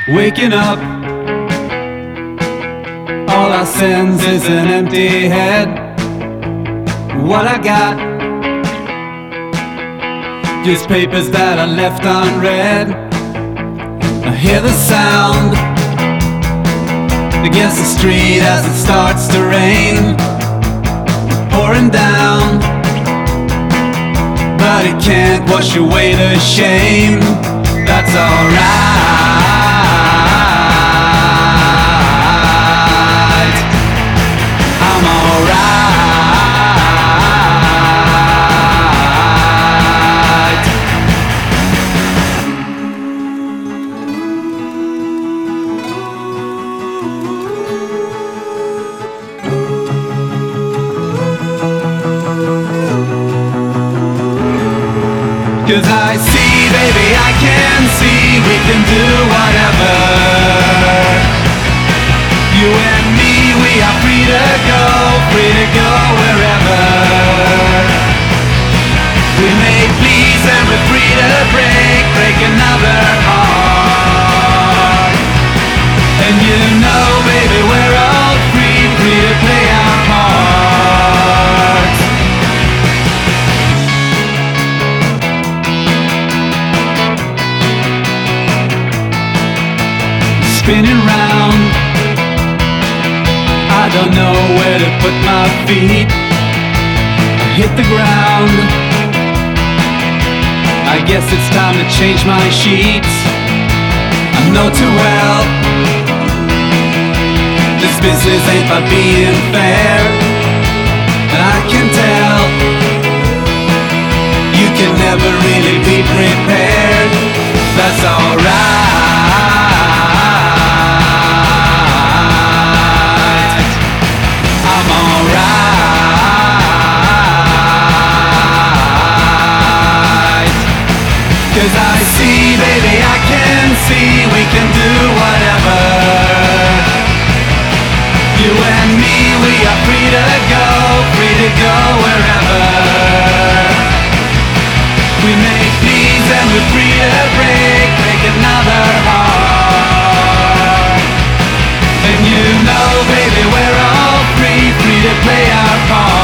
Waking up, all our sins is an empty head. What I got, just papers that are left unread. I hear the sound against the street as it starts to rain, pouring down, but it can't wash away the shame. That's alright, I'm alright. 'Cause I see, baby, I can see we can do whatever. You and me, we are free to go wherever. We may please and we're free to break another heart. And you know, baby, we're all free to play our parts. Spinning round, I don't know where to put my feet. I hit the ground, I guess it's time to change my sheets. I know too well, this business ain't about being fair. And I can tell, you can never really be prepared. That's alright, I'm alright. 'Cause I see, baby, I can see we can do whatever. You and me, we are free to go wherever. We make please and we're free to break another heart. And you know, baby, we're all free to play our part.